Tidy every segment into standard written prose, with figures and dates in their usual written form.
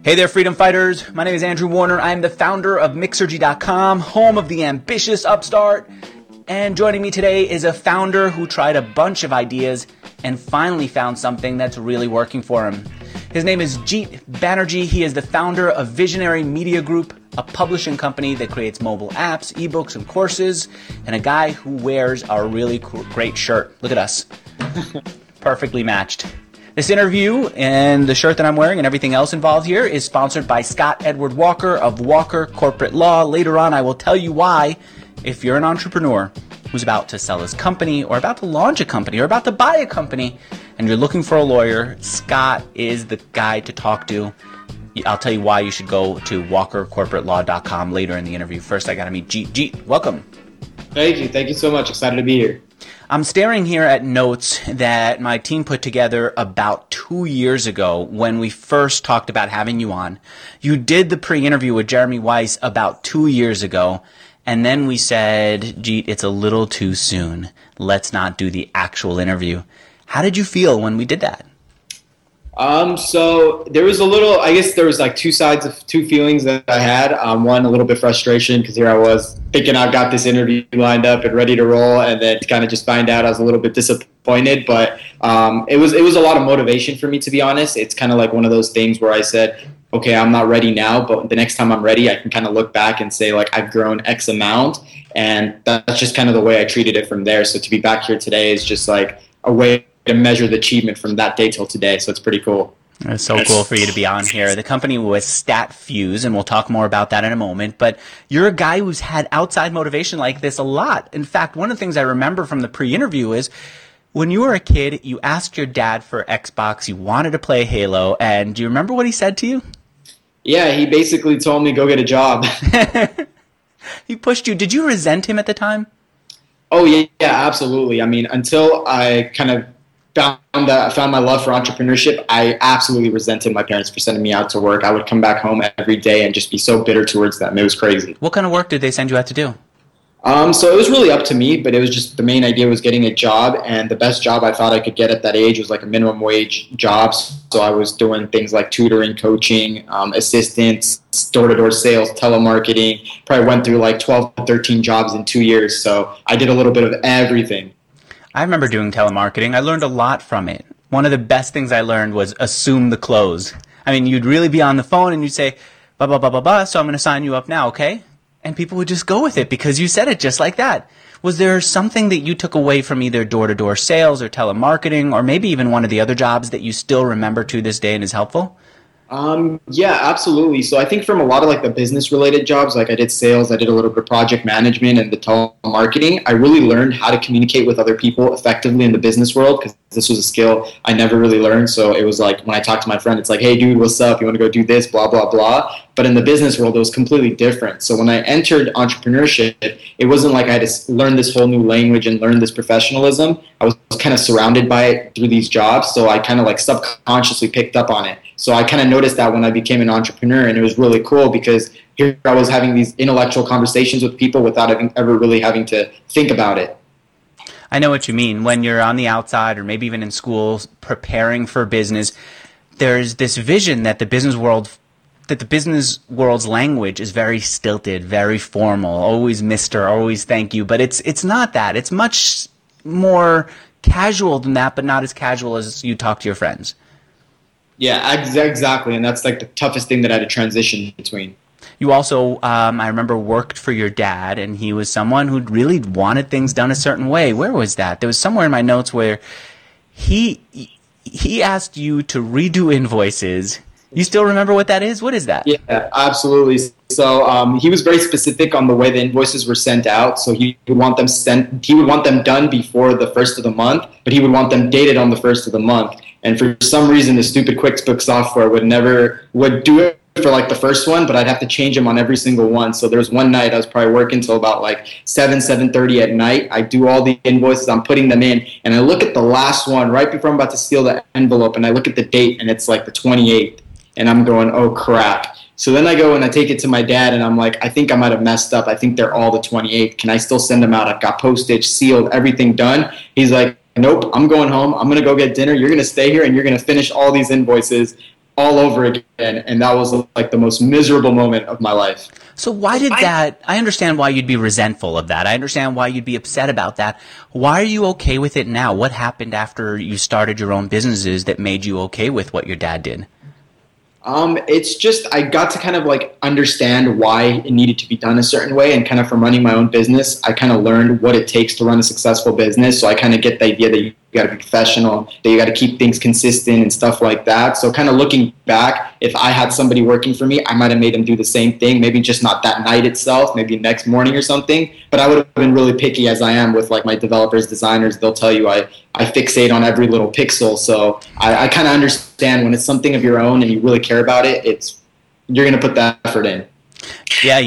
Hey there, freedom fighters. My name is Andrew Warner. I am the founder of Mixergy.com, home of the ambitious upstart. And joining me today is a founder who tried a bunch of ideas and finally found something that's really working for him. His name is Jeet Banerjee. He is the founder of Visionary Media Group, a publishing company that creates mobile apps, ebooks, and courses, and a guy who wears a really great shirt. Look at us. Perfectly matched. This interview and the shirt that I'm wearing and everything else involved here is sponsored by Scott Edward Walker of Walker Corporate Law. Later on, I will tell you why. If you're an entrepreneur who's about to sell his company or about to launch a company or about to buy a company and you're looking for a lawyer, Scott is the guy to talk to. I'll tell you why you should go to walkercorporatelaw.com later in the interview. First, I got to meet Jeet. Jeet, welcome. Thank you. Thank you so much. Excited to be here. I'm staring here at notes that my team put together about 2 years ago when we first talked about having you on. You did the pre-interview with Jeremy Weiss about 2 years ago, and then we said, Jeet, it's a little too soon. Let's not do the actual interview. How did you feel when we did that? So there was I guess there was like two feelings that I had. One, a little bit frustration because here I was thinking I've got this interview lined up and ready to roll, and then to kind of just find out I was a little bit disappointed. But it was a lot of motivation for me, to be honest. It's kind of like one of those things where I said, okay, I'm not ready now, but the next time I'm ready, I can kind of look back and say, like, I've grown X amount, and that's just kind of the way I treated it from there. So to be back here today is just like a way to measure the achievement from that day till today. So it's pretty cool. It's so cool for you to be on here. The company was StatFuse, and we'll talk more about that in a moment. But you're a guy who's had outside motivation like this a lot. In fact, one of the things I remember from the pre-interview is when you were a kid, you asked your dad for Xbox, you wanted to play Halo, and do you remember what he said to you? Yeah, he basically told me, go get a job. He pushed you. Did you resent him at the time? Oh, yeah, absolutely. I mean, until I kind of found my love for entrepreneurship, I absolutely resented my parents for sending me out to work. I would come back home every day and just be so bitter towards them. It was crazy. What kind of work did they send you out to do? So it was really up to me, but it was just the main idea was getting a job, and the best job I thought I could get at that age was like a minimum wage job. So I was doing things like tutoring, coaching, assistance, door-to-door sales, telemarketing. Probably went through like 12 to 13 jobs in 2 years. So I did a little bit of everything. I remember doing telemarketing. I learned a lot from it. One of the best things I learned was assume the close. I mean, you'd really be on the phone and you'd say, blah, blah, blah, blah, blah, so I'm going to sign you up now, okay? And people would just go with it because you said it just like that. Was there something that you took away from either door-to-door sales or telemarketing or maybe even one of the other jobs that you still remember to this day and is helpful? Yeah, absolutely. So I think from a lot of like the business related jobs, like I did sales, I did a little bit of project management and the telemarketing, I really learned how to communicate with other people effectively in the business world because this was a skill I never really learned. So it was like when I talked to my friend, it's like, hey dude, what's up? You want to go do this, blah, blah, blah. But in the business world, it was completely different. So when I entered entrepreneurship, it wasn't like I had to learn this whole new language and learn this professionalism. I was kind of surrounded by it through these jobs. So I kind of like subconsciously picked up on it. So I kind of noticed that when I became an entrepreneur, and it was really cool because here I was having these intellectual conversations with people without ever really having to think about it. I know what you mean. When you're on the outside or maybe even in school preparing for business, there's this vision that the business world's language is very stilted, very formal, always Mr., always thank you. But it's not that. It's much more casual than that, but not as casual as you talk to your friends. Yeah, exactly, and that's like the toughest thing that I had to transition between. You also, I remember, worked for your dad, and he was someone who really wanted things done a certain way. Where was that? There was somewhere in my notes where he asked you to redo invoices. You still remember what that is? What is that? Yeah, absolutely. So he was very specific on the way the invoices were sent out. So he would want them done before the first of the month, but he would want them dated on the first of the month. And for some reason, the stupid QuickBooks software would do it for like the first one, but I'd have to change them on every single one. So there was one night I was probably working till about like 7:30 at night. I do all the invoices, I'm putting them in, and I look at the last one right before I'm about to seal the envelope, and I look at the date, and it's like the 28th, and I'm going, oh crap. So then I go and I take it to my dad, and I'm like, I think I might have messed up. I think they're all the 28th. Can I still send them out? I've got postage, sealed, everything done. He's like, nope, I'm going home. I'm going to go get dinner. You're going to stay here, and you're going to finish all these invoices. all over again, and that was like the most miserable moment of my life. So why did that, I understand why you'd be resentful of that. I understand why you'd be upset about that. Why are you okay with it now? What happened after you started your own businesses that made you okay with what your dad did? It's just I got to kind of like understand why it needed to be done a certain way, and kind of from running my own business, I kind of learned what it takes to run a successful business. So I kind of get the idea that you got to be professional, that you got to keep things consistent and stuff like that. So kind of looking back, if I had somebody working for me, I might have made them do the same thing. Maybe just not that night itself, maybe next morning or something. But I would have been really picky, as I am with like my developers, designers. They'll tell you I fixate on every little pixel. So I kind of understand when it's something of your own and you really care about it, you're going to put that effort in. Yeah,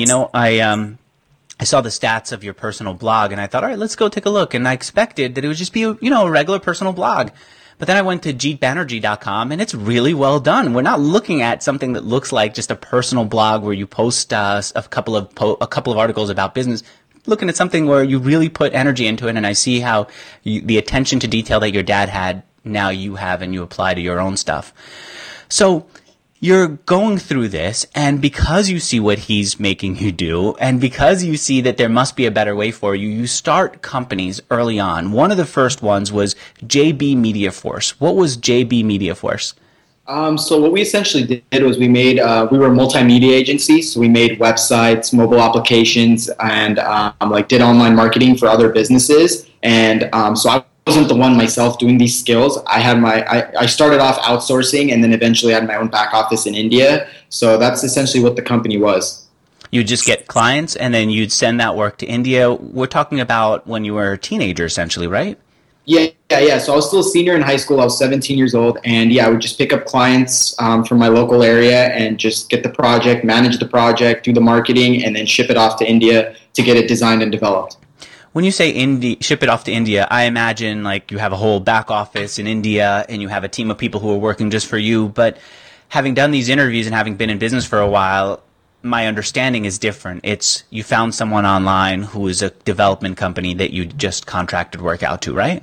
I saw the stats of your personal blog, and I thought, all right, let's go take a look. And I expected that it would just be a regular personal blog. But then I went to jeetbanerjee.com, and it's really well done. We're not looking at something that looks like just a personal blog where you post a couple of articles about business. Looking at something where you really put energy into it, and I see how the attention to detail that your dad had, now you have, and you apply to your own stuff. So you're going through this, and because you see what he's making you do, and because you see that there must be a better way for you, you start companies early on. One of the first ones was JB Media Force. What was JB Media Force? So what we essentially did was we were a multimedia agency. So we made websites, mobile applications, and did online marketing for other businesses. And so I wasn't the one myself doing these skills. I started off outsourcing, and then eventually had my own back office in India. So that's essentially what the company was. You just get clients, and then you'd send that work to India. We're talking about when you were a teenager, essentially, right? Yeah. So I was still a senior in high school. I was 17 years old. And I would just pick up clients from my local area and just get the project, manage the project, do the marketing, and then ship it off to India to get it designed and developed. When you say ship it off to India, I imagine like you have a whole back office in India and you have a team of people who are working just for you. But having done these interviews and having been in business for a while, my understanding is different. It's you found someone online who is a development company that you just contracted work out to, right?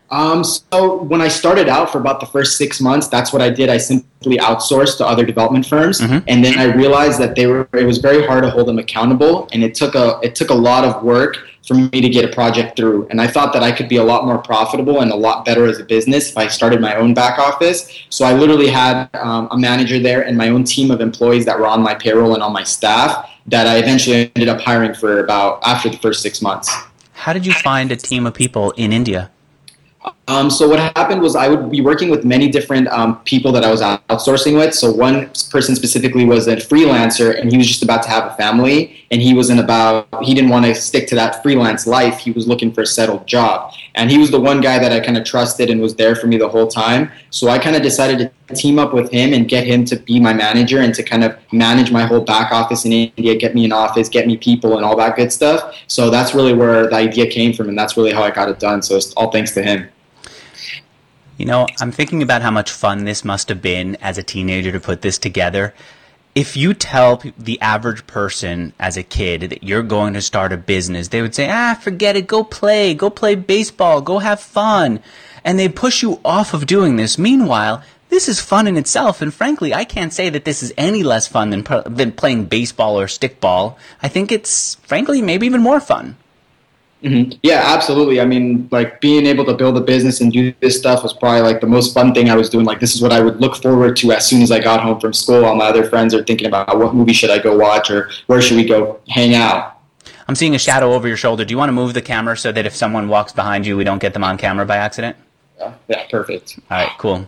So when I started out for about the first 6 months, that's what I did. I simply outsourced to other development firms. Mm-hmm. And then I realized that it was very hard to hold them accountable. And it took a lot of work for me to get a project through. And I thought that I could be a lot more profitable and a lot better as a business if I started my own back office. So I literally had a manager there and my own team of employees that were on my payroll and on my staff that I eventually ended up hiring for after the first 6 months. How did you find a team of people in India? So what happened was I would be working with many different people that I was outsourcing with. So one person specifically was a freelancer, and he was just about to have a family, and he didn't want to stick to that freelance life. He was looking for a settled job. And he was the one guy that I kind of trusted and was there for me the whole time. So I kind of decided to team up with him and get him to be my manager and to kind of manage my whole back office in India, get me an office, get me people and all that good stuff. So that's really where the idea came from, and that's really how I got it done. So it's all thanks to him. I'm thinking about how much fun this must have been as a teenager to put this together. If you tell the average person as a kid that you're going to start a business, they would say, forget it, go play baseball, go have fun. And they push you off of doing this. Meanwhile, this is fun in itself. And frankly, I can't say that this is any less fun than playing baseball or stickball. I think it's, frankly, maybe even more fun. Mm-hmm. Yeah, absolutely. I mean, like being able to build a business and do this stuff was probably like the most fun thing I was doing. Like this is what I would look forward to as soon as I got home from school. All my other friends are thinking about what movie should I go watch or where should we go hang out. I'm seeing a shadow over your shoulder. Do you want to move the camera so that if someone walks behind you, we don't get them on camera by accident? Yeah, perfect. All right, cool.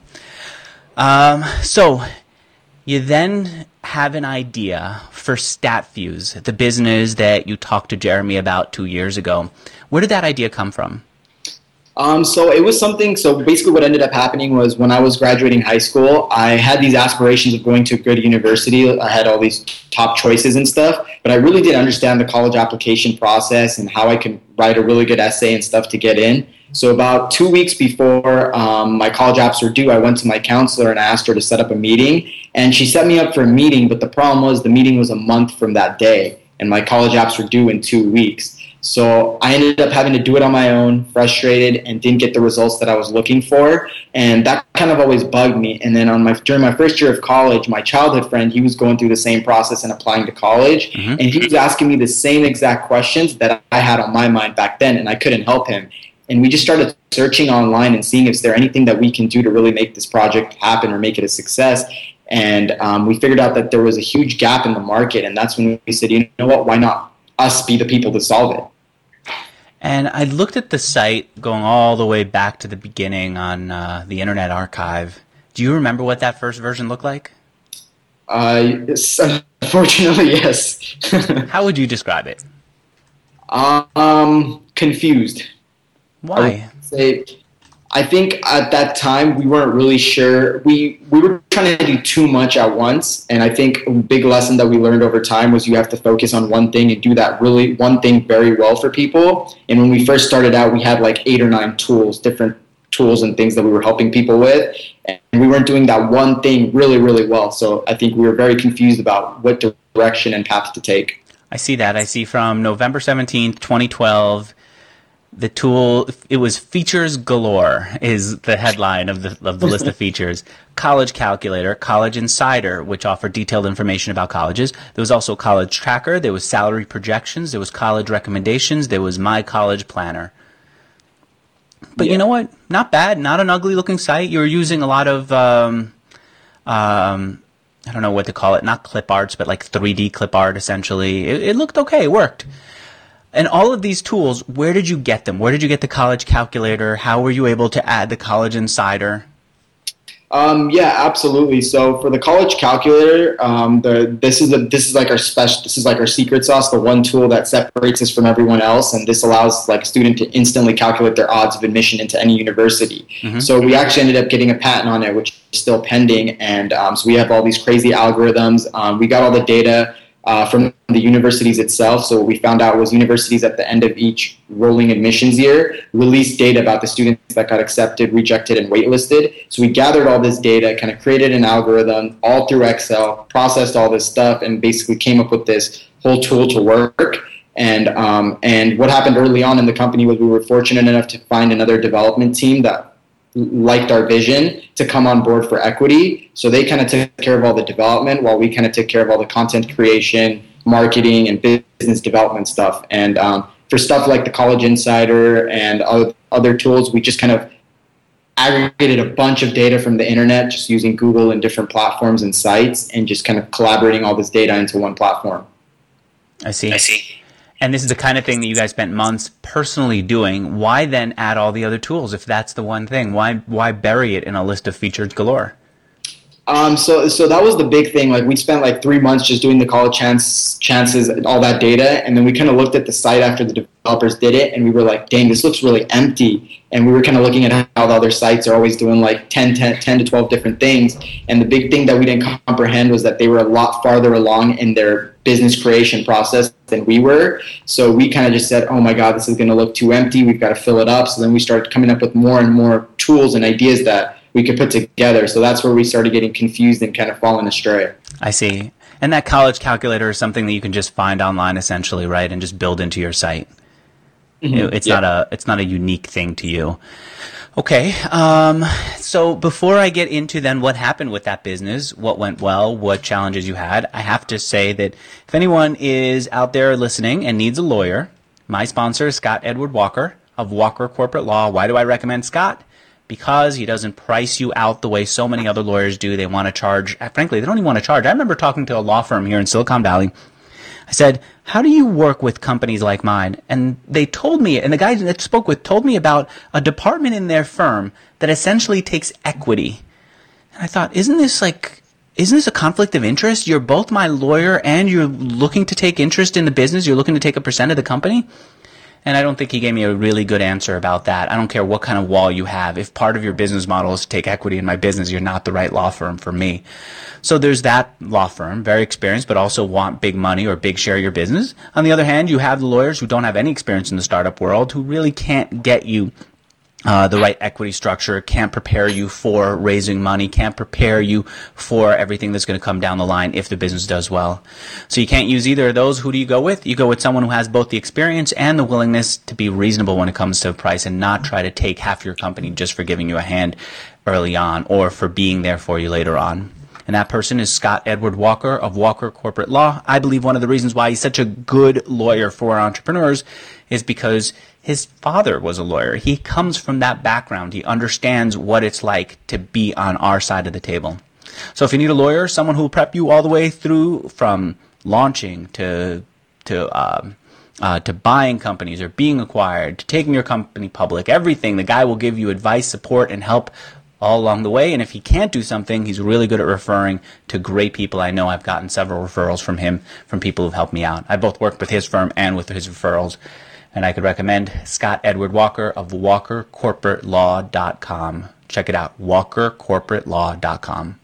So you then have an idea for StatFuse, the business that you talked to Jeremy about 2 years ago. Where did that idea come from? So it was something, so basically what ended up happening was when I was graduating high school, I had these aspirations of going to a good university. I had all these top choices and stuff, but I really didn't understand the college application process and how I could write a really good essay and stuff to get in. So about 2 weeks before my college apps were due, I went to my counselor and I asked her to set up a meeting. And she set me up for a meeting, but the problem was the meeting was a month from that day, and my college apps were due in 2 weeks. So I ended up having to do it on my own, frustrated, and didn't get the results that I was looking for. And that kind of always bugged me. And then during my first year of college, my childhood friend, he was going through the same process and applying to college. Mm-hmm. And he was asking me the same exact questions that I had on my mind back then, and I couldn't help him. And we just started searching online and seeing if there anything that we can do to really make this project happen or make it a success. And we figured out that there was a huge gap in the market. And that's when we said, you know what, why not us be the people to solve it? And I looked at the site going all the way back to the beginning on the Internet Archive. Do you remember what that first version looked like? Unfortunately, yes. How would you describe it? Confused. Why? I think at that time we weren't really sure. We were trying to do too much at once, and I think a big lesson that we learned over time was you have to focus on one thing and do that really one thing very well for people. And when we first started out, we had like 8 or 9 tools, different tools and things that we were helping people with, and we weren't doing that one thing really, really well. So I think we were very confused about what direction and path to take. I see that. I see from November 17th, 2012. The tool, it was features galore is the headline of the list of features. College Calculator, College Insider, which offered detailed information about colleges. There was also College Tracker. There was salary projections. There was college recommendations. There was My College Planner. But You know what? Not bad. Not an ugly looking site. You were using a lot of, I don't know what to call it. Not clip arts, but like 3D clip art essentially. It looked okay. It worked. And all of these tools, where did you get them? Where did you get the College Calculator? How were you able to add the College Insider? Yeah, absolutely. So for the College Calculator, this is like our secret sauce, the one tool that separates us from everyone else, and this allows like a student to instantly calculate their odds of admission into any university. Mm-hmm. So we actually ended up getting a patent on it, which is still pending, and so we have all these crazy algorithms. We got all the data from the universities itself. So what we found out was universities at the end of each rolling admissions year released data about the students that got accepted, rejected, and waitlisted. So we gathered all this data, kind of created an algorithm all through Excel, processed all this stuff, and basically came up with this whole tool to work. And what happened early on in the company was we were fortunate enough to find another development team that liked our vision to come on board for equity. So they kind of took care of all the development while we kind of took care of all the content creation, marketing, and business development stuff. And for stuff like the College Insider and other tools, we just kind of aggregated a bunch of data from the internet just using Google and different platforms and sites and just kind of collaborating all this data into one platform. I see. And this is the kind of thing that you guys spent months personally doing. Why then add all the other tools if that's the one thing? Why bury it in a list of features galore? So that was the big thing. Like we spent like 3 months just doing the college chances, all that data, and then we kind of looked at the site after the developers did it, and we were like, dang, this looks really empty. And we were kind of looking at how the other sites are always doing like 10 to 12 different things. And the big thing that we didn't comprehend was that they were a lot farther along in their business creation process than we were. So we kind of just said, oh my God, this is going to look too empty. We've got to fill it up. So then we started coming up with more and more tools and ideas that we could put together. So that's where we started getting confused and kind of falling astray. I see. And that College Calculator is something that you can just find online essentially, right? And just build into your site. Mm-hmm. It's not a unique thing to you. Okay. So before I get into then what happened with that business, what went well, what challenges you had, I have to say that if anyone is out there listening and needs a lawyer, my sponsor is Scott Edward Walker of Walker Corporate Law. Why do I recommend Scott? Because he doesn't price you out the way so many other lawyers do. They want to charge. Frankly, they don't even want to charge. I remember talking to a law firm here in Silicon Valley. I said, how do you work with companies like mine? And they told me, and the guy that spoke with told me about a department in their firm that essentially takes equity. And I thought, isn't this a conflict of interest? You're both my lawyer and you're looking to take interest in the business. You're looking to take a percent of the company. And I don't think he gave me a really good answer about that. I don't care what kind of wall you have. If part of your business model is to take equity in my business, you're not the right law firm for me. So there's that law firm, very experienced, but also want big money or big share of your business. On the other hand, you have the lawyers who don't have any experience in the startup world who really can't get you the right equity structure, can't prepare you for raising money, can't prepare you for everything that's going to come down the line if the business does well. So you can't use either of those. Who do you go with? You go with someone who has both the experience and the willingness to be reasonable when it comes to price and not try to take half your company just for giving you a hand early on or for being there for you later on. And that person is Scott Edward Walker of Walker Corporate Law. I believe one of the reasons why he's such a good lawyer for entrepreneurs is because his father was a lawyer. He comes from that background. He understands what it's like to be on our side of the table. So if you need a lawyer, someone who will prep you all the way through from launching to buying companies or being acquired, to taking your company public, everything, the guy will give you advice, support, and help all along the way. And if he can't do something, he's really good at referring to great people. I know I've gotten several referrals from him, from people who've helped me out. I both worked with his firm and with his referrals. And I could recommend Scott Edward Walker of WalkerCorporateLaw.com. Check it out, WalkerCorporateLaw.com.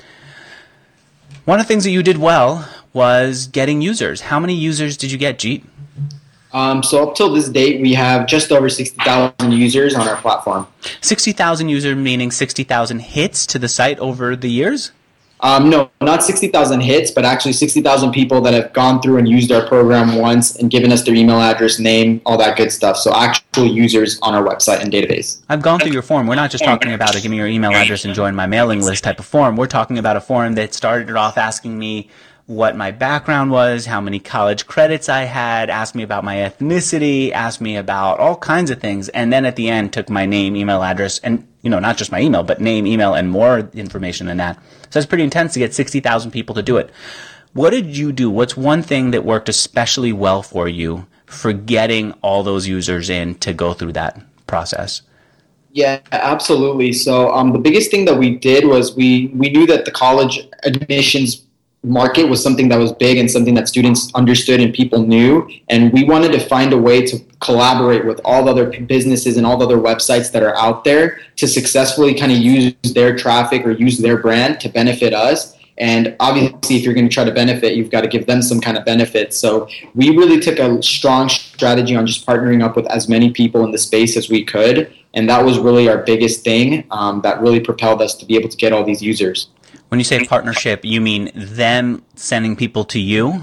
One of the things that you did well was getting users. How many users did you get, Jeet? So up till this date, we have just over 60,000 users on our platform. 60,000 users, meaning 60,000 hits to the site over the years? No, not 60,000 hits, but actually 60,000 people that have gone through and used our program once and given us their email address, name, all that good stuff. So actual users on our website and database. I've gone through your form. We're not just talking about give me your email address and join my mailing list type of form. We're talking about a form that started off asking me what my background was, how many college credits I had, asked me about my ethnicity, asked me about all kinds of things, and then at the end took my name, email address, and not just my email, but name, email, and more information than that. So it's pretty intense to get 60,000 people to do it. What did you do? What's one thing that worked especially well for you for getting all those users in to go through that process? Yeah, absolutely. So the biggest thing that we did was we knew that the college admissions market was something that was big and something that students understood and people knew, and we wanted to find a way to collaborate with all the other businesses and all the other websites that are out there to successfully kind of use their traffic or use their brand to benefit us. And obviously, if you're going to try to benefit, you've got to give them some kind of benefit. So we really took a strong strategy on just partnering up with as many people in the space as we could, and that was really our biggest thing that really propelled us to be able to get all these users. When you say partnership, you mean them sending people to you?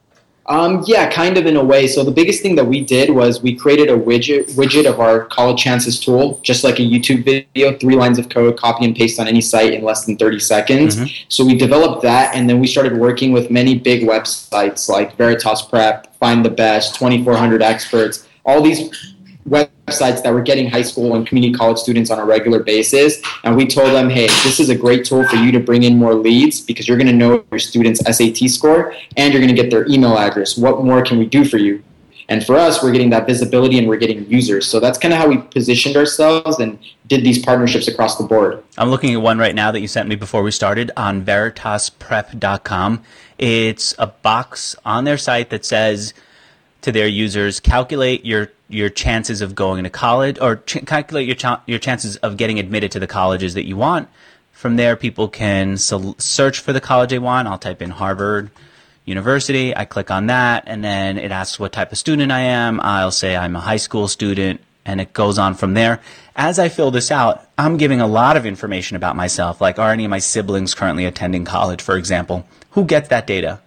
Yeah, kind of in a way. So the biggest thing that we did was we created a widget of our College Chances tool, just like a YouTube video, 3 lines of code, copy and paste on any site in less than 30 seconds. Mm-hmm. So we developed that, and then we started working with many big websites like Veritas Prep, Find the Best, 2400 Experts, all these websites that were getting high school and community college students on a regular basis. And we told them, hey, this is a great tool for you to bring in more leads because you're going to know your student's SAT score and you're going to get their email address. What more can we do for you? And for us, we're getting that visibility and we're getting users. So that's kind of how we positioned ourselves and did these partnerships across the board. I'm looking at one right now that you sent me before we started on veritasprep.com. It's a box on their site that says to their users, calculate your chances of going to college, or calculate your chances of getting admitted to the colleges that you want. From there, people can search for the college they want. I'll type in Harvard University. I click on that, and then it asks what type of student I am. I'll say I'm a high school student, and it goes on from there. As I fill this out, I'm giving a lot of information about myself, like are any of my siblings currently attending college, for example. Who gets that data?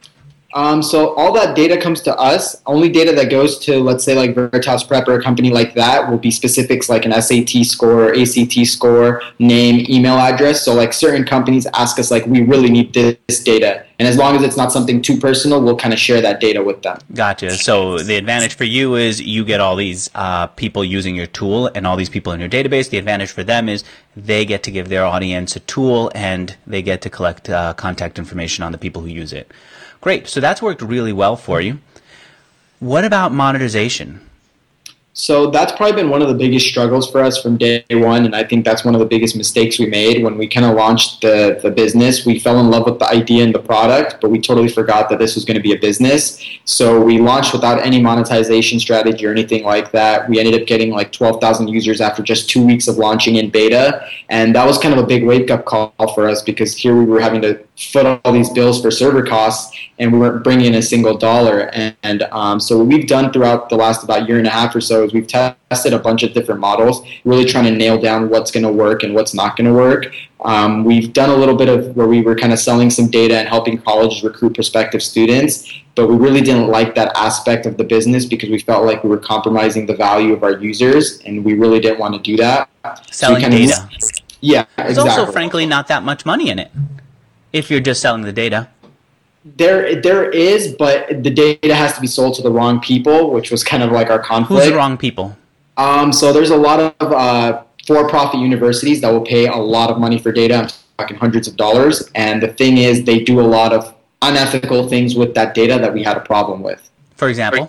So all that data comes to us. Only data that goes to, let's say, like Veritas Prep or a company like that will be specifics like an SAT score, ACT score, name, email address. So like certain companies ask us, like, we really need this data. And as long as it's not something too personal, we'll kind of share that data with them. Gotcha. So the advantage for you is you get all these people using your tool and all these people in your database. The advantage for them is they get to give their audience a tool and they get to collect contact information on the people who use it. Great. So that's worked really well for you. What about monetization? So that's probably been one of the biggest struggles for us from day one, and I think that's one of the biggest mistakes we made when we kind of launched the business. We fell in love with the idea and the product, but we totally forgot that this was going to be a business. So we launched without any monetization strategy or anything like that. We ended up getting like 12,000 users after just 2 weeks of launching in beta, and that was kind of a big wake-up call for us because here we were having to foot all these bills for server costs, and we weren't bringing in a single dollar. And so what we've done throughout the last about year and a half or so is we've tested a bunch of different models, really trying to nail down what's going to work and what's not going to work. We've done a little bit of where we were kind of selling some data and helping colleges recruit prospective students, but we really didn't like that aspect of the business because we felt like we were compromising the value of our users, and we really didn't want to do that. Selling data. Yeah, There's exactly. also, frankly, not that much money in it if you're just selling the data. There is, but the data has to be sold to the wrong people, which was kind of like our conflict. Who's the wrong people? So there's a lot of for-profit universities that will pay a lot of money for data. I'm talking hundreds of dollars. And the thing is, they do a lot of unethical things with that data that we had a problem with. For example?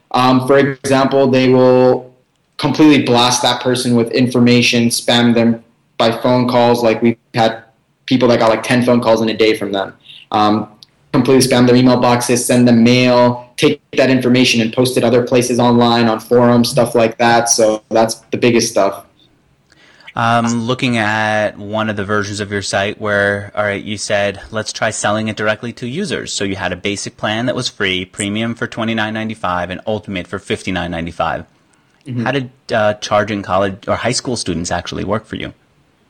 They will completely blast that person with information, spam them by phone calls. Like we've had people that got like 10 phone calls in a day from them. Completely spam their email boxes, send them mail, take that information and post it other places online, on forums, stuff like that. So that's the biggest stuff. Looking at one of the versions of your site where, all right, you said, let's try selling it directly to users. So you had a basic plan that was free, premium for $29.95, and ultimate for $59.95. Mm-hmm. How did charging college or high school students actually work for you?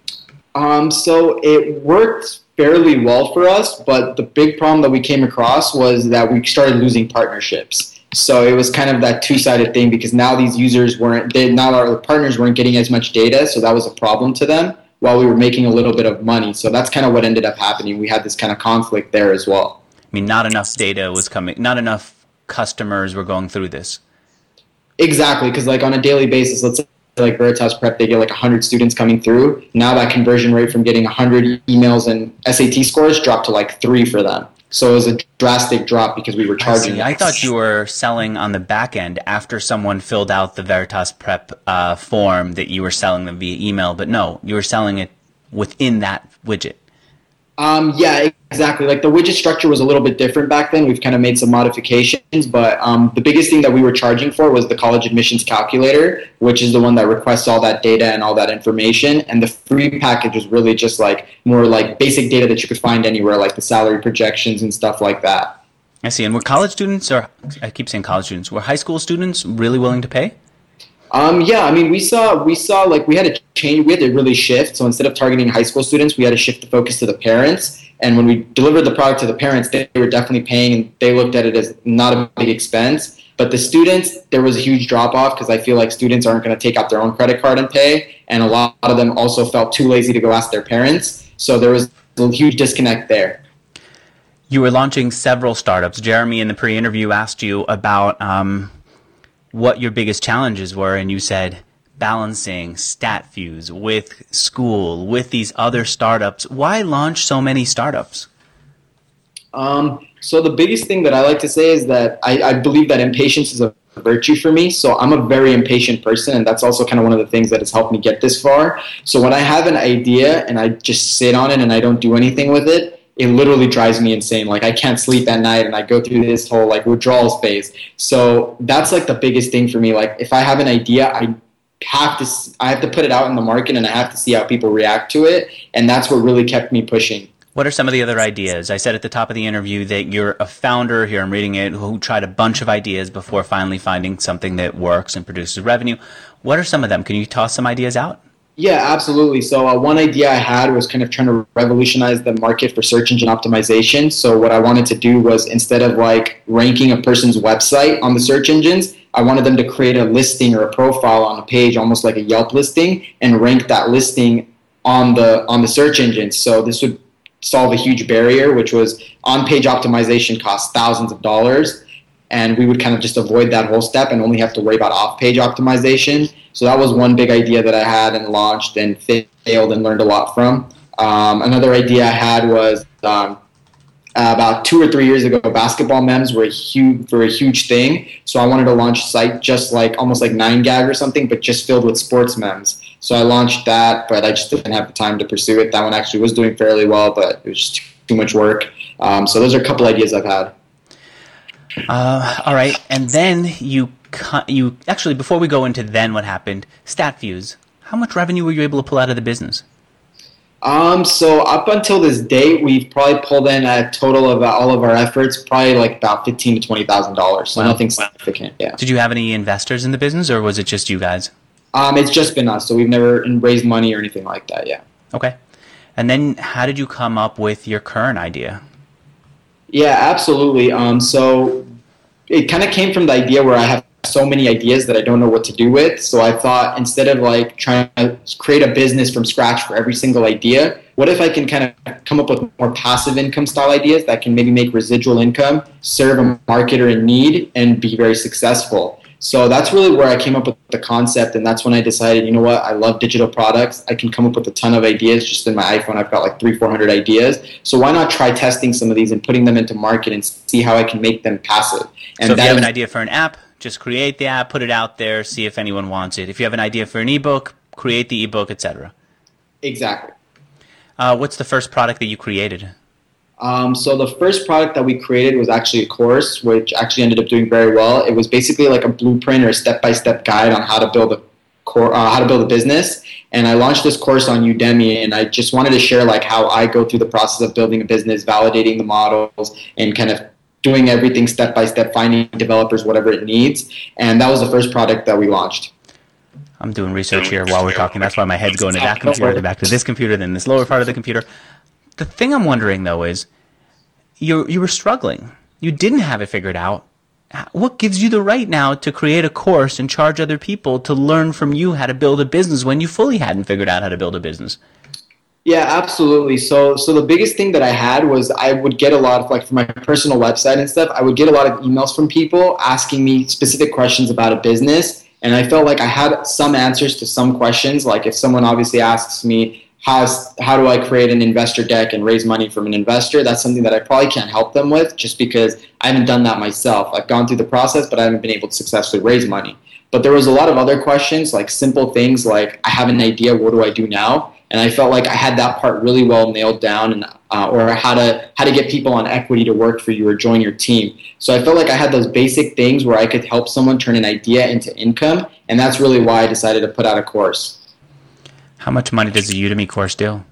So it worked fairly well for us, but the big problem that we came across was that we started losing partnerships. So it was kind of that two-sided thing because now these users now our partners weren't getting as much data, so that was a problem to them while we were making a little bit of money. So that's kind of what ended up happening. We had this kind of conflict there as well. I mean, not enough data was coming, not enough customers were going through this. Exactly, because like on a daily basis, let's say like Veritas Prep, they get like 100 students coming through. Now that conversion rate from getting 100 emails and SAT scores dropped to like 3 for them. So it was a drastic drop because we were charging. I thought you were selling on the back end after someone filled out the Veritas Prep form that you were selling them via email, but no, you were selling it within that widget. Yeah, exactly. Like the widget structure was a little bit different back then. We've kind of made some modifications, but the biggest thing that we were charging for was the college admissions calculator, which is the one that requests all that data and all that information. And the free package was really just like more like basic data that you could find anywhere, like the salary projections and stuff like that. I see. And were college students, or I keep saying college students, were high school students really willing to pay? Yeah, I mean, we saw like we had to change, we had to really shift. So instead of targeting high school students, we had to shift the focus to the parents. And when we delivered the product to the parents, they were definitely paying, and they looked at it as not a big expense. But the students, there was a huge drop off because I feel like students aren't going to take out their own credit card and pay. And a lot of them also felt too lazy to go ask their parents. So there was a huge disconnect there. You were launching several startups. Jeremy, in the pre-interview, asked you about what your biggest challenges were, and you said balancing StatFuse with school, with these other startups. Why launch so many startups? So the biggest thing that I like to say is that I believe that impatience is a virtue for me. So I'm a very impatient person, and that's also kind of one of the things that has helped me get this far. So when I have an idea and I just sit on it and I don't do anything with it, it literally drives me insane. Like I can't sleep at night and I go through this whole like withdrawal phase. So that's like the biggest thing for me. Like if I have an idea, I have to put it out in the market and I have to see how people react to it. And that's what really kept me pushing. What are some of the other ideas? I said at the top of the interview that you're a founder, here I'm reading it, who tried a bunch of ideas before finally finding something that works and produces revenue. What are some of them? Can you toss some ideas out? Yeah, absolutely. So one idea I had was kind of trying to revolutionize the market for search engine optimization. So what I wanted to do was, instead of like ranking a person's website on the search engines, I wanted them to create a listing or a profile on a page, almost like a Yelp listing, and rank that listing on the search engines. So this would solve a huge barrier, which was on-page optimization costs thousands of dollars. And we would kind of just avoid that whole step and only have to worry about off-page optimization. So that was one big idea that I had and launched and failed and learned a lot from. Another idea I had was about 2 or 3 years ago, basketball memes were a huge thing. So I wanted to launch a site just like almost like 9gag or something, but just filled with sports memes. So I launched that, but I just didn't have the time to pursue it. That one actually was doing fairly well, but it was just too much work. So those are a couple ideas I've had. All right, and then you actually, before we go into then what happened, StatFuse, how much revenue were you able to pull out of the business? So up until this date, we've probably pulled in a total of all of our efforts, probably like about $15,000 to $20,000. So nothing significant. Yeah. Did you have any investors in the business, or was it just you guys? It's just been us. So we've never raised money or anything like that. Yeah. Okay. And then how did you come up with your current idea? Yeah, absolutely. So it kind of came from the idea where I have so many ideas that I don't know what to do with. So I thought, instead of like trying to create a business from scratch for every single idea, what if I can kind of come up with more passive income style ideas that can maybe make residual income, serve a marketer in need, and be very successful? So that's really where I came up with the concept, and that's when I decided, you know what, I love digital products. I can come up with a ton of ideas. Just in my iPhone, I've got like 300-400 ideas. So why not try testing some of these and putting them into market and see how I can make them passive? And so if you have an idea for an app, just create the app, put it out there, see if anyone wants it. If you have an idea for an ebook, create the ebook, etc. Exactly. What's the first product that you created? So the first product that we created was actually a course, which actually ended up doing very well. It was basically like a blueprint or a step-by-step guide on how to build a business. And I launched this course on Udemy, and I just wanted to share like how I go through the process of building a business, validating the models, and kind of doing everything step by step, finding developers, whatever it needs. And that was the first product that we launched. I'm doing research here while we're talking. That's why my head's going to that computer, then back to this computer, then this lower part of the computer. The thing I'm wondering, though, is you were struggling. You didn't have it figured out. What gives you the right now to create a course and charge other people to learn from you how to build a business when you fully hadn't figured out how to build a business? Yeah, absolutely. So the biggest thing that I had was I would get a lot of, like, for my personal website and stuff, I would get a lot of emails from people asking me specific questions about a business. And I felt like I had some answers to some questions. Like if someone obviously asks me, how do I create an investor deck and raise money from an investor? That's something that I probably can't help them with, just because I haven't done that myself. I've gone through the process, but I haven't been able to successfully raise money. But there was a lot of other questions, like simple things like, I have an idea, what do I do now? And I felt like I had that part really well nailed down, and or how to get people on equity to work for you or join your team. So I felt like I had those basic things where I could help someone turn an idea into income, and that's really why I decided to put out a course. How much money does a Udemy course do?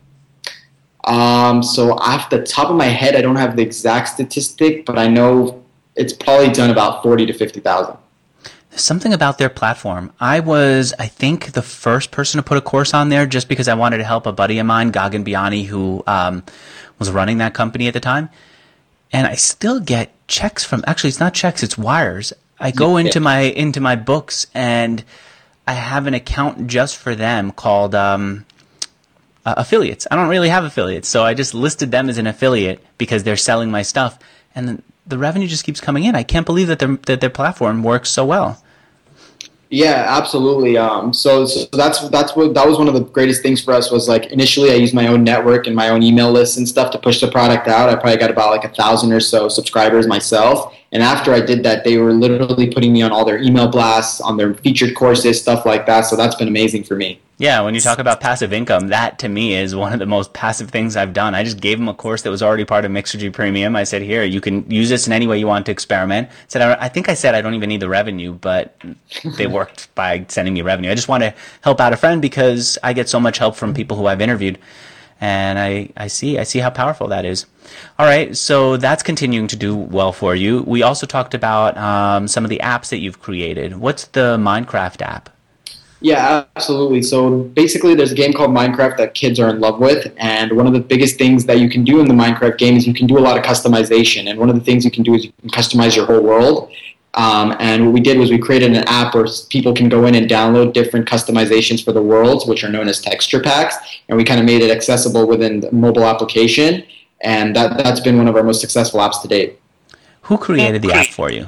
So off the top of my head, I don't have the exact statistic, but I know it's probably done about 40 to 50,000. There's something about their platform. I was, I think, the first person to put a course on there just because I wanted to help a buddy of mine, Gagan Biani, who was running that company at the time. And I still get checks from, actually, it's not checks, it's wires. I go into my books, and I have an account just for them called affiliates. I don't really have affiliates, so I just listed them as an affiliate because they're selling my stuff, and the revenue just keeps coming in. I can't believe that their platform works so well. Yeah, absolutely. So that was one of the greatest things for us. Was like, initially I used my own network and my own email lists and stuff to push the product out. I probably got about like 1,000 or so subscribers myself. And after I did that, they were literally putting me on all their email blasts, on their featured courses, stuff like that. So that's been amazing for me. Yeah, when you talk about passive income, that to me is one of the most passive things I've done. I just gave them a course that was already part of Mixergy Premium. I said, here, you can use this in any way you want to experiment. I think I said I don't even need the revenue, but they worked by sending me revenue. I just want to help out a friend because I get so much help from people who I've interviewed. And I see how powerful that is. All right, so that's continuing to do well for you. We also talked about some of the apps that you've created. What's the Minecraft app? Yeah, absolutely. So basically there's a game called Minecraft that kids are in love with, and one of the biggest things that you can do in the Minecraft game is you can do a lot of customization, and one of the things you can do is you can customize your whole world. And what we did was we created an app where people can go in and download different customizations for the worlds, which are known as texture packs, and we kind of made it accessible within the mobile application, and that's been one of our most successful apps to date. Who created the app for you?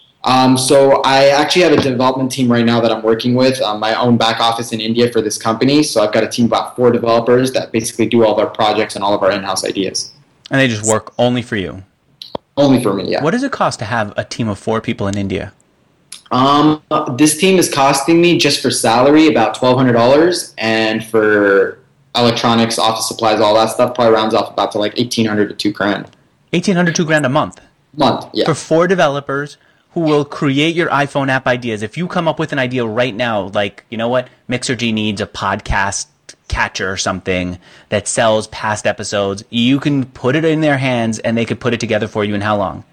So I actually have a development team right now that I'm working with, my own back office in India for this company. So I've got a team of about 4 developers that basically do all of our projects and all of our in-house ideas. And they just work only for you? Only for me, yeah. What does it cost to have a team of 4 people in India? This team is costing me just for salary about $1,200, and for electronics, office supplies, all that stuff probably rounds off about to like $1,800 to $2,000. $1,800 to $2,000 a month? Month, yeah. For 4 developers who will create your iPhone app ideas. If you come up with an idea right now, like, you know what, Mixergy needs a podcast catcher or something that sells past episodes, you can put it in their hands and they could put it together for you in how long?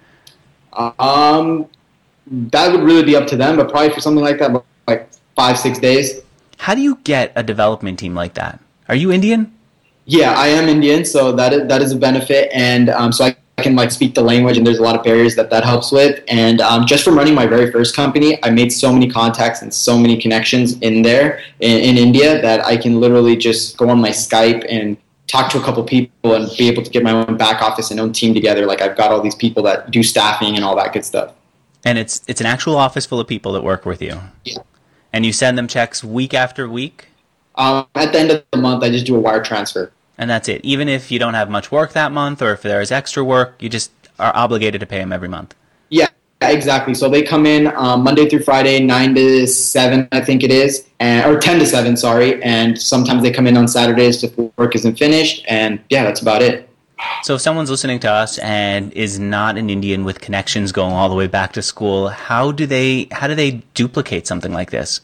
That would really be up to them, but probably for something like that, like 5-6 days. How do you get a development team like that? Are you Indian? Yeah, I am Indian, so that is a benefit, and so I can like speak the language, and there's a lot of barriers that helps with. And just from running my very first company, I made so many contacts and so many connections in there in India that I can literally just go on my Skype and talk to a couple people and be able to get my own back office and own team together. Like I've got all these people that do staffing and all that good stuff. And it's an actual office full of people that work with you. Yeah. And you send them checks week after week? At the end of the month, I just do a wire transfer. And that's it. Even if you don't have much work that month or if there is extra work, you just are obligated to pay them every month. Yeah, exactly. So they come in Monday through Friday, 9 to 7, I think it is, or 10 to 7, sorry. And sometimes they come in on Saturdays if work isn't finished. And yeah, that's about it. So if someone's listening to us and is not an Indian with connections going all the way back to school, how do they duplicate something like this?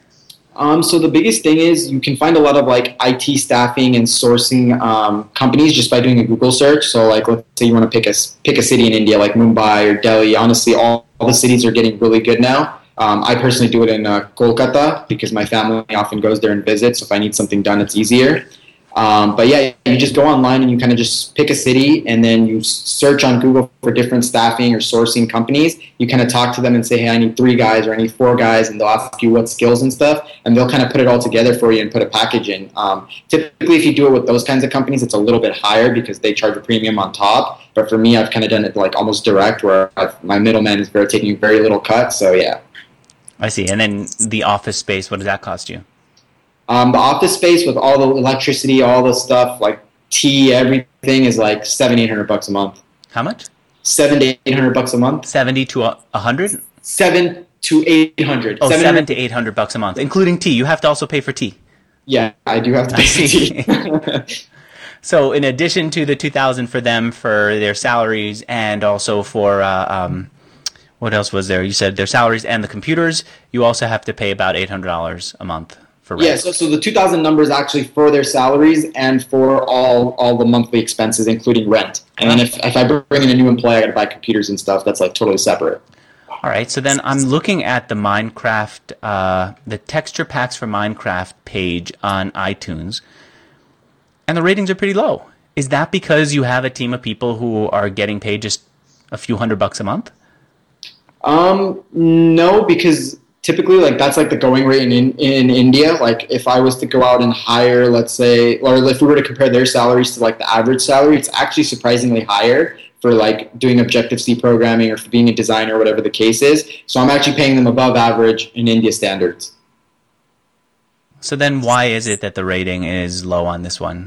So the biggest thing is you can find a lot of like IT staffing and sourcing companies just by doing a Google search. So like let's say you want to pick a city in India like Mumbai or Delhi. Honestly, all the cities are getting really good now. I personally do it in Kolkata because my family often goes there and visits. So if I need something done, it's easier. But yeah, you just go online and you kind of just pick a city and then you search on Google for different staffing or sourcing companies. You kind of talk to them and say, hey, I need 3 guys or I need 4 guys, and they'll ask you what skills and stuff, and they'll kind of put it all together for you and put a package in. Typically, if you do it with those kinds of companies, it's a little bit higher because they charge a premium on top. But for me, I've kind of done it like almost direct where my middleman is taking very little cut. So yeah. I see. And then the office space, what does that cost you? The office space with all the electricity, all the stuff, like tea, everything is like $700-800 a month. How much? $700-800 a month. 70 to 100? 7 to 800. Oh, $700 to $800 a month, including tea. You have to also pay for tea. Yeah, I do have to pay for tea. So in addition to the $2,000 for them for their salaries and also for what else was there? You said their salaries and the computers. You also have to pay about $800 a month. Yeah, so the 2,000 number is actually for their salaries and for all the monthly expenses, including rent. And then if I bring in a new employee, I got to buy computers and stuff. That's like totally separate. All right, so then I'm looking at the Minecraft, the texture packs for Minecraft page on iTunes, and the ratings are pretty low. Is that because you have a team of people who are getting paid just a few $100 a month? No, because typically, like that's like the going rate in India. Like if I was to go out and hire, let's say, or if we were to compare their salaries to like the average salary, it's actually surprisingly higher for like doing Objective-C programming or for being a designer or whatever the case is. So I'm actually paying them above average in India standards. So then why is it that the rating is low on this one?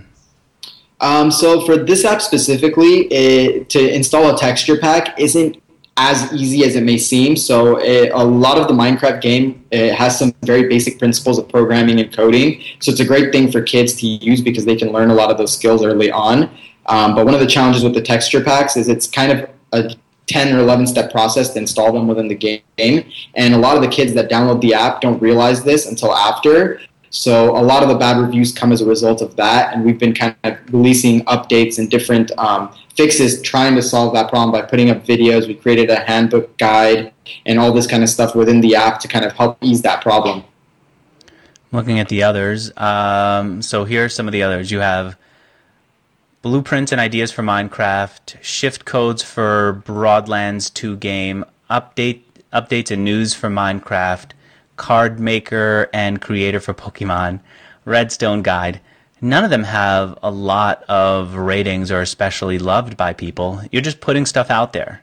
So for this app specifically, to install a texture pack isn't as easy as it may seem. So a lot of the Minecraft game has some very basic principles of programming and coding. So it's a great thing for kids to use because they can learn a lot of those skills early on. But one of the challenges with the texture packs is it's kind of a 10 or 11 step process to install them within the game. And a lot of the kids that download the app don't realize this until after. So a lot of the bad reviews come as a result of that, and we've been kind of releasing updates and different fixes trying to solve that problem by putting up videos. We created a handbook guide and all this kind of stuff within the app to kind of help ease that problem. Looking at the others, so here are some of the others. You have blueprints and ideas for Minecraft, shift codes for Broadlands 2 game, updates and news for Minecraft, card maker and creator for Pokemon, Redstone guide. None of them have a lot of ratings or especially loved by people. You're just putting stuff out there.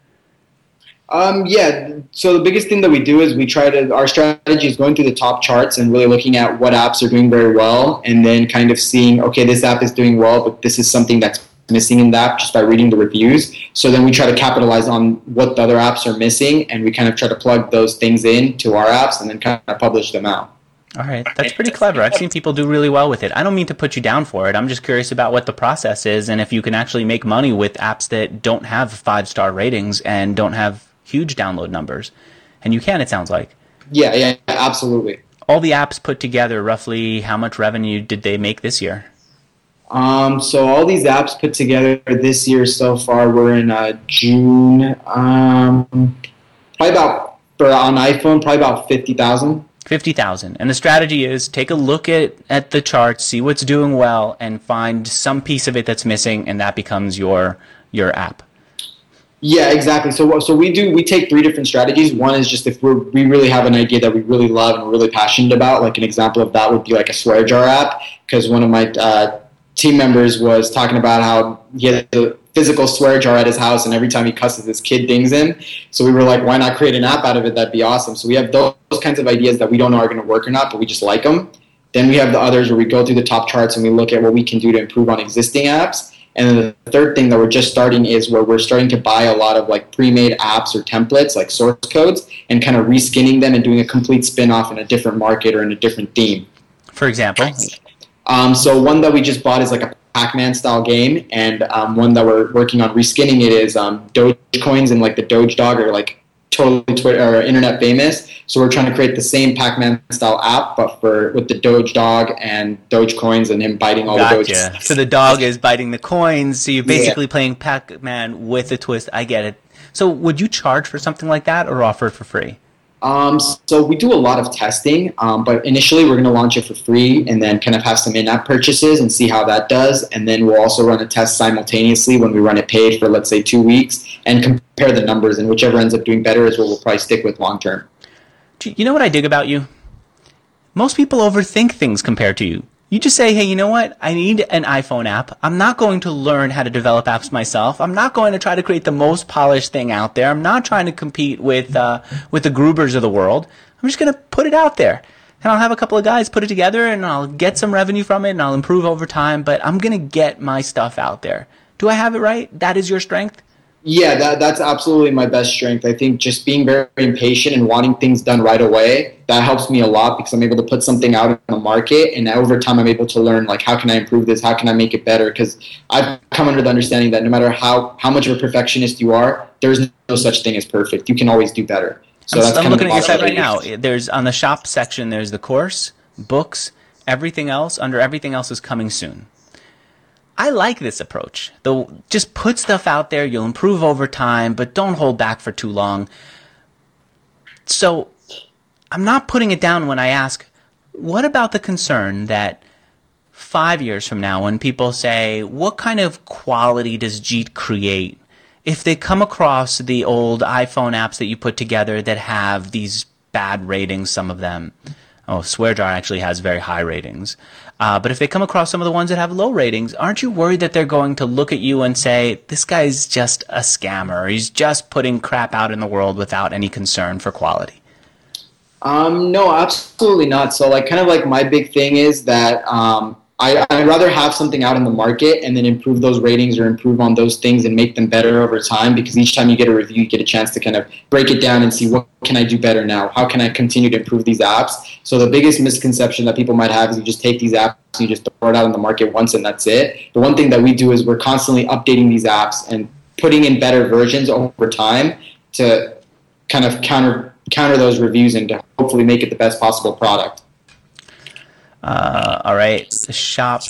Yeah, so the biggest thing that we do is our strategy is going through the top charts and really looking at what apps are doing very well and then kind of seeing, okay, this app is doing well, but this is something that's missing in the app just by reading the reviews. So then we try to capitalize on what the other apps are missing and we kind of try to plug those things into our apps and then kind of publish them out. All right, that's pretty clever. I've seen people do really well with it. I don't mean to put you down for it. I'm just curious about what the process is and if you can actually make money with apps that don't have 5-star ratings and don't have huge download numbers. And you can, it sounds like. Yeah, absolutely. All the apps put together, roughly how much revenue did they make this year? So all these apps put together this year so far, we're in June, probably about, on iPhone, probably about 50,000. 50,000. And the strategy is take a look at the charts, see what's doing well, and find some piece of it that's missing, and that becomes your app. Yeah, exactly. So we take three different strategies. One is just if we really have an idea that we really love and we're really passionate about. Like an example of that would be like a swear jar app, because one of my team members was talking about how he had a physical swear jar at his house, and every time he cusses, his kid dings him. So we were like, why not create an app out of it? That'd be awesome. So we have those kinds of ideas that we don't know are going to work or not, but we just like them. Then we have the others where we go through the top charts and we look at what we can do to improve on existing apps. And then the third thing that we're just starting is where we're starting to buy a lot of like pre-made apps or templates, like source codes, and kind of reskinning them and doing a complete spin-off in a different market or in a different theme. For example? So one that we just bought is like a Pac-Man style game, and one that we're working on reskinning it is Dogecoins, and like the Doge dog are like totally Twitter or internet famous. So we're trying to create the same Pac-Man style app, but with the Doge dog and Dogecoins and him biting all the Doge. So the dog is biting the coins. So you're basically playing Pac-Man with a twist. I get it. So would you charge for something like that or offer it for free? So we do a lot of testing, but initially we're going to launch it for free and then kind of have some in-app purchases and see how that does. And then we'll also run a test simultaneously when we run it paid for, let's say, 2 weeks and compare the numbers. And whichever ends up doing better is what we'll probably stick with long term. You know what I dig about you? Most people overthink things compared to you. You just say, hey, you know what? I need an iPhone app. I'm not going to learn how to develop apps myself. I'm not going to try to create the most polished thing out there. I'm not trying to compete with the Grubers of the world. I'm just going to put it out there. And I'll have a couple of guys put it together, and I'll get some revenue from it, and I'll improve over time. But I'm going to get my stuff out there. Do I have it right? That is your strength? Yeah, that's absolutely my best strength. I think just being very impatient and wanting things done right away, that helps me a lot because I'm able to put something out in the market, and over time I'm able to learn, like, how can I improve this? How can I make it better? Because I've come under the understanding that no matter how much of a perfectionist you are, there's no such thing as perfect. You can always do better. So I'm looking at your site right now. There's on the shop section, there's the course, books, everything else. Under everything else is coming soon. I like this approach. Though, just put stuff out there. You'll improve over time, but don't hold back for too long. So I'm not putting it down when I ask, what about the concern that 5 years from now, when people say, what kind of quality does Jeet create? If they come across the old iPhone apps that you put together that have these bad ratings, some of them. Oh, SwearJar actually has very high ratings. But if they come across some of the ones that have low ratings, aren't you worried that they're going to look at you and say, this guy's just a scammer, or he's just putting crap out in the world without any concern for quality? No, absolutely not. So, like, kind of like my big thing is that I'd rather have something out in the market and then improve those ratings or improve on those things and make them better over time, because each time you get a review, you get a chance to kind of break it down and see what can I do better now? How can I continue to improve these apps? So the biggest misconception that people might have is you just take these apps and you just throw it out in the market once and that's it. The one thing that we do is we're constantly updating these apps and putting in better versions over time to kind of counter those reviews and to hopefully make it the best possible product. All right, the shop.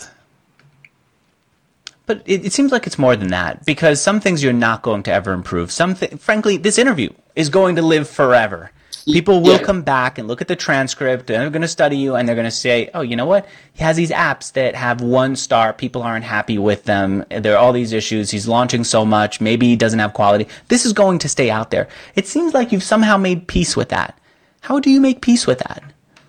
But it seems like it's more than that, because some things you're not going to ever improve. Frankly, this interview is going to live forever. People will come back and look at the transcript, and they're going to study you, and they're going to say, oh, you know what? He has these apps that have 1 star. People aren't happy with them. There are all these issues. He's launching so much. Maybe he doesn't have quality. This is going to stay out there. It seems like you've somehow made peace with that. How do you make peace with that?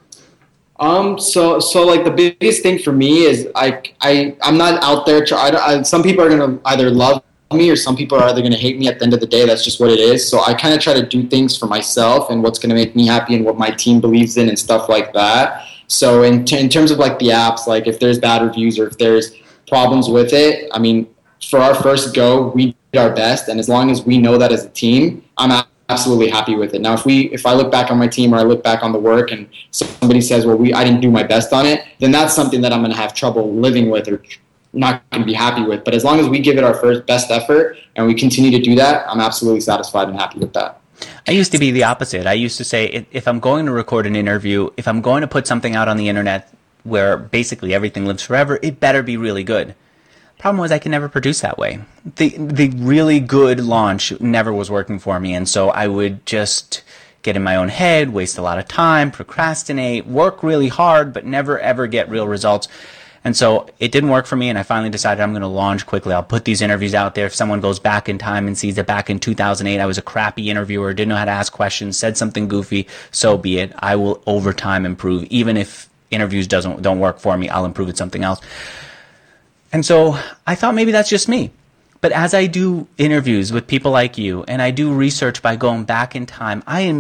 So like the biggest thing for me is I'm not out there some people are going to either love me or some people are either going to hate me. At the end of the day, that's just what it is. So I kind of try to do things for myself and what's going to make me happy and what my team believes in and stuff like that. So in terms of like the apps, like if there's bad reviews or if there's problems with it, I mean, for our first go, we did our best. And as long as we know that as a team, I'm absolutely happy with it. Now, if I look back on my team or I look back on the work and somebody says, well, I didn't do my best on it, then that's something that I'm going to have trouble living with or not going to be happy with. But as long as we give it our best effort and we continue to do that, I'm absolutely satisfied and happy with that. I used to be the opposite. I used to say, if I'm going to record an interview, if I'm going to put something out on the internet where basically everything lives forever, it better be really good. Problem was I could never produce that way. The really good launch never was working for me, and so I would just get in my own head, waste a lot of time, procrastinate, work really hard, but never ever get real results. And so it didn't work for me, and I finally decided I'm going to launch quickly. I'll put these interviews out there. If someone goes back in time and sees that back in 2008 I was a crappy interviewer, didn't know how to ask questions, said something goofy, so be it. I will over time improve. Even if interviews don't work for me, I'll improve at something else. And so I thought maybe that's just me. But as I do interviews with people like you, and I do research by going back in time,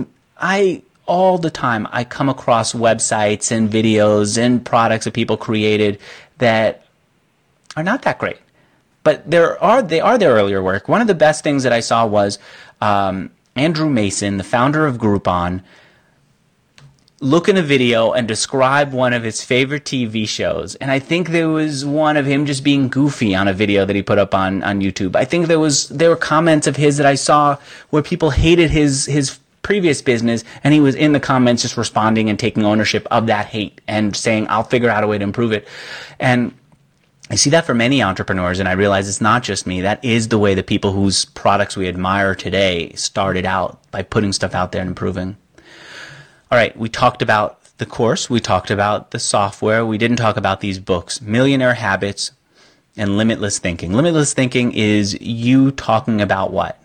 all the time I come across websites and videos and products that people created that are not that great. But they are their earlier work. One of the best things that I saw was Andrew Mason, the founder of Groupon, look in a video and describe one of his favorite TV shows. And I think there was one of him just being goofy on a video that he put up on YouTube. I think there were comments of his that I saw where people hated his previous business, and he was in the comments just responding and taking ownership of that hate and saying, I'll figure out a way to improve it. And I see that for many entrepreneurs, and I realize it's not just me. That is the way the people whose products we admire today started out, by putting stuff out there and improving. All right, we talked about the course, we talked about the software, we didn't talk about these books, Millionaire Habits and Limitless Thinking. Limitless Thinking is you talking about what?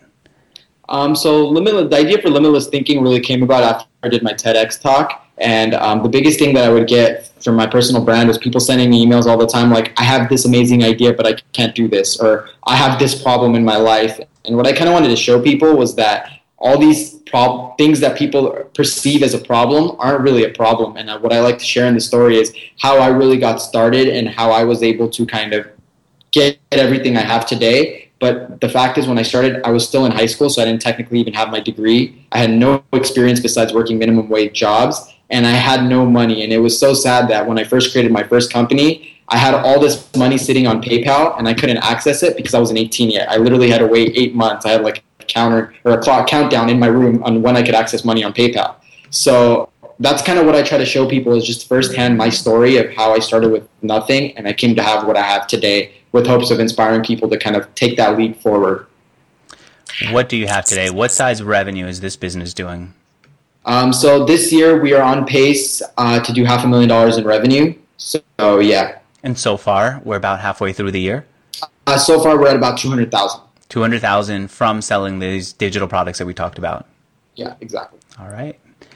So the idea for limitless thinking really came about after I did my TEDx talk. And the biggest thing that I would get from my personal brand was people sending me emails all the time like, I have this amazing idea, but I can't do this, or I have this problem in my life. And what I kind of wanted to show people was that all these things that people perceive as a problem aren't really a problem. And what I like to share in the story is how I really got started and how I was able to kind of get everything I have today. But the fact is, when I started, I was still in high school, so I didn't technically even have my degree. I had no experience besides working minimum wage jobs, and I had no money. And it was so sad that when I first created my first company, I had all this money sitting on PayPal, and I couldn't access it because I wasn't 18 yet. I literally had to wait 8 months. I had like a clock countdown in my room on when I could access money on PayPal. So that's kind of what I try to show people, is just firsthand my story of how I started with nothing and I came to have what I have today, with hopes of inspiring people to kind of take that leap forward. What do you have today? What size revenue is this business doing? So this year we are on pace to do $500,000 in revenue. So yeah. And so far, we're about halfway through the year? So far we're at about 200,000. 200,000 from selling these digital products that we talked about. Yeah, exactly. All right.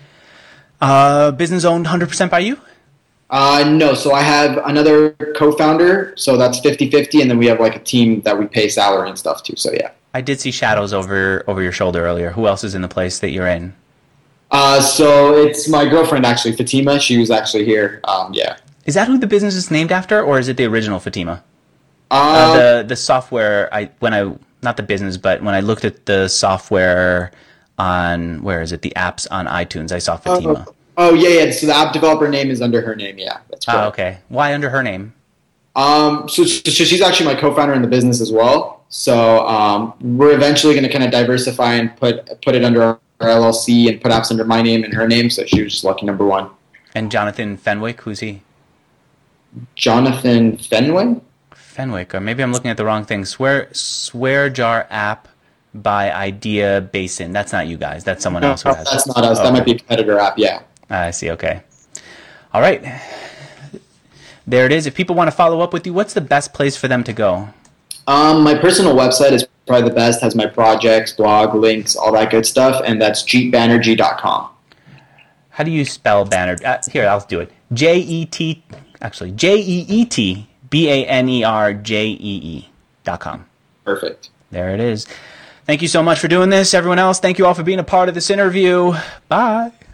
Business owned 100% by you? No, so I have another co-founder, so that's 50-50, and then we have like a team that we pay salary and stuff too, so yeah. I did see shadows over your shoulder earlier. Who else is in the place that you're in? So it's my girlfriend, actually, Fatima. She was actually here, yeah. Is that who the business is named after, or is it the original Fatima? The software, not the business, but when I looked at the software on, where is it, the apps on iTunes, I saw Fatima. Oh, yeah. So the app developer name is under her name, yeah. That's correct. Okay. Why under her name? So she's actually my co-founder in the business as well. So we're eventually going to kind of diversify and put it under our LLC and put apps under my name and her name. So she was just lucky number one. And Jonathan Fenwick, who's he? Jonathan Fenwick? Fenwick, or maybe I'm looking at the wrong thing. Swear Jar app by Idea Basin. That's not you guys. That's someone else who has that's not us. That might be a competitor app, yeah. I see, okay. All right. There it is. If people want to follow up with you, what's the best place for them to go? My personal website is probably the best. Has my projects, blog, links, all that good stuff, and that's jeetbanerjee.com. How do you spell Banner? Here, I'll do it. JeetBanerjee.com. Perfect. There it is. Thank you so much for doing this. Everyone else, thank you all for being a part of this interview. Bye.